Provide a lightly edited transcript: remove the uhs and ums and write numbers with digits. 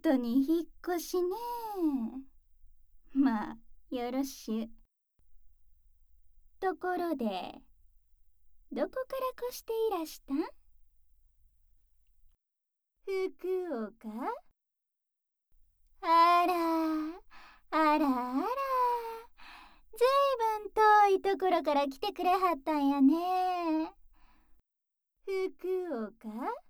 都に引っ越しね。まあよろしゅ。ところでどこから越していらしたん？福岡？あらあらあら、ずいぶん遠いところから来てくれはったんやね。福岡？